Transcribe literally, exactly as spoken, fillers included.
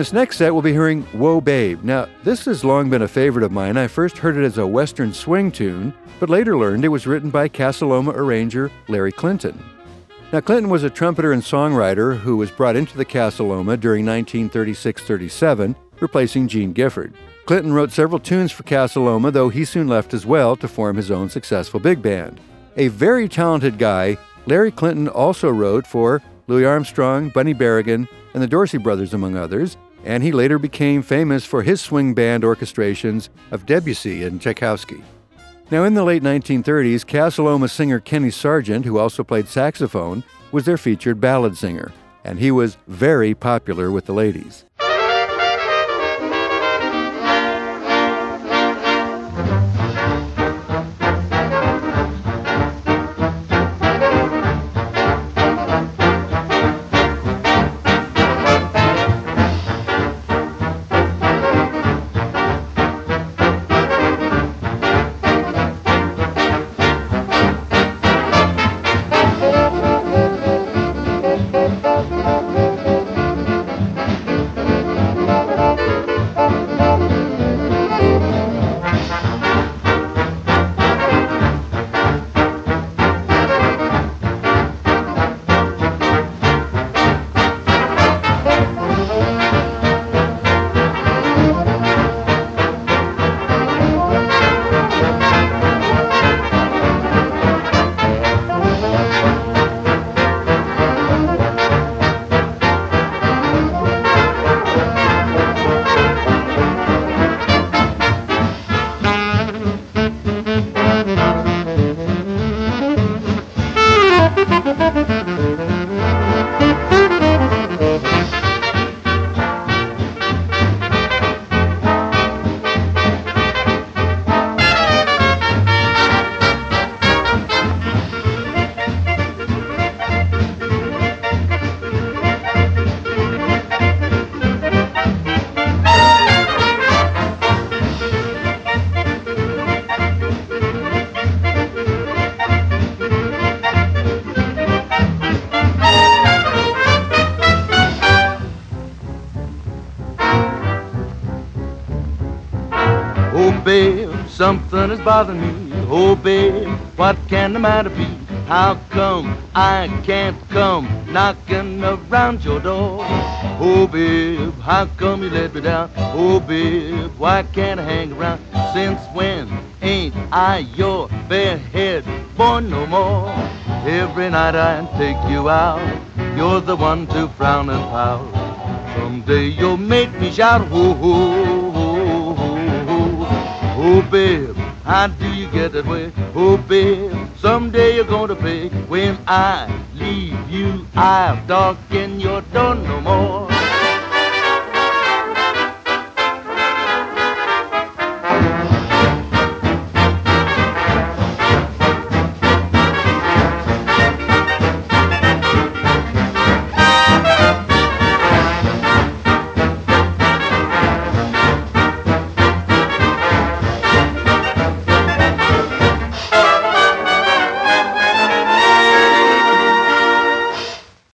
this next set, we'll be hearing Whoa Babe. Now, this has long been a favorite of mine. I first heard it as a Western swing tune, but later learned it was written by Casa Loma arranger Larry Clinton. Now, Clinton was a trumpeter and songwriter who was brought into the Casa Loma during nineteen thirty-six thirty-seven, replacing Gene Gifford. Clinton wrote several tunes for Casa Loma, though he soon left as well to form his own successful big band. A very talented guy, Larry Clinton also wrote for Louis Armstrong, Bunny Berrigan, and the Dorsey Brothers, among others, and he later became famous for his swing band orchestrations of Debussy and Tchaikovsky. Now, in the late nineteen thirties, Casa Loma singer Kenny Sargent, who also played saxophone, was their featured ballad singer, and he was very popular with the ladies. Something is bothering me, oh babe, what can the matter be? How come I can't come knocking around your door? Oh babe, how come you let me down? Oh babe, why can't I hang around? Since when ain't I your fair-haired boy no more? Every night I take you out, you're the one to frown and pout. Someday you'll make me shout, oh, oh, oh, oh, oh, oh babe, how do you get that way? Oh babe, someday you're gonna pay. When I leave you, I'll darken your door no more.